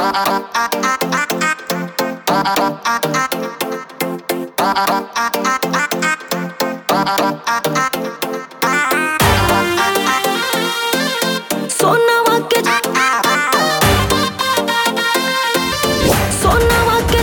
सोनवा के सोनवा के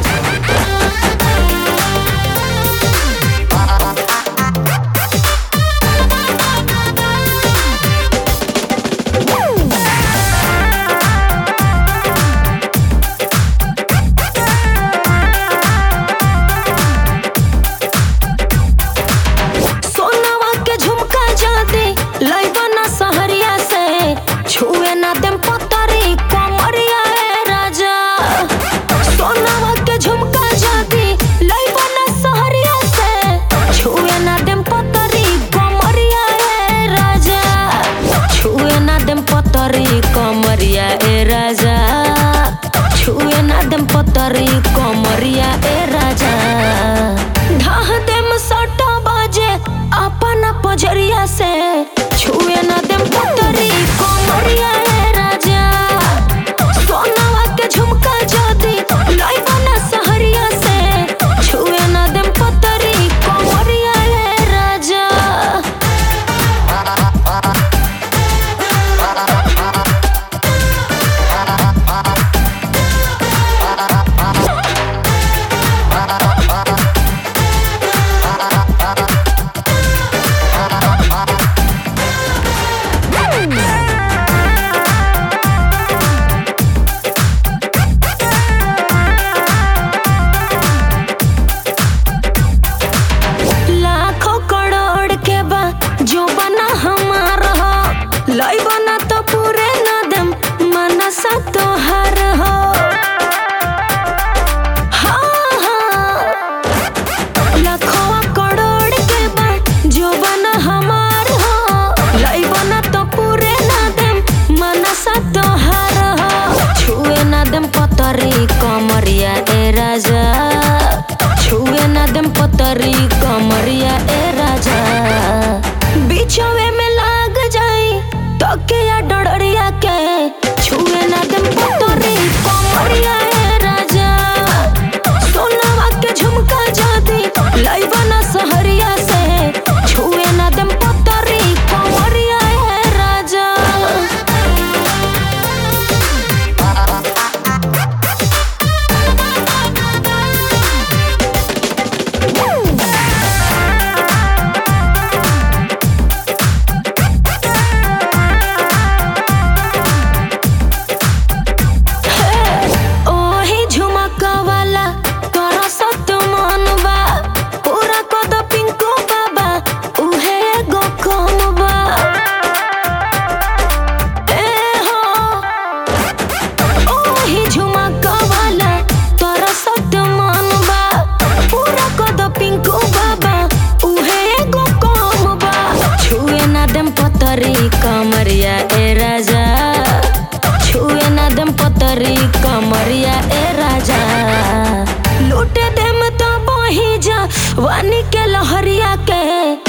सोनवा के झुमका जादे लइबा ना सहरिया से छुए ना देम पतरी कमरिया ए राजा। सोनवा के झुमका जादे लइबा ना सहरिया से छुए ना देम पतरी कमरिया ए राजा। छुए ना देम पतरी कमरिया ए राजा। छुए ना देम पतरी कमरिया ए राजा। ढाह देम सटा बाजे अपना पजरिया से छुए ना देम पतरी कमरिया ए राजा। सोनवा के झुमका जादी लइबा ना सहरिया से छुए ना देम पतरी कमरिया ए राजा। लाखों करोड़ के बा जो बना हमार हो लइबा ना तो पूरे ना देम मनसा तोहार हो। हाँ हाँ लाखों करोड़ के बा जो बना हमार हो लइबा ना तो पूरे ना देम मनसा तोहार हो। छुए ना देम पतरी कमरिया ए राजा। छुए ना देम पतरी कमरिया ए राजा। बिछवे में लाग जाई तो के या डडरिया के छुए ना देम पतरी कमरिया ए राजा। सोनवा के झुमका जादी लइबा ना सहरिया से छुए ना देम पतरी कमरिया ए राजा। ओही झुमका वाला तोरा सत मन बा पूरा कद पिंकू बाबा उहे एगो कम बा। ए हो ओही झुमका वाला तोरा सत मन बा पूरा कद पिंकू बाबा उहे एगो कम बा। छुए ना देम पतरी कमरिया ए राजा। छुए ना देम पतरी कमरिया ए राजा। लूटे देम तो बही जा वानी के लहरिया के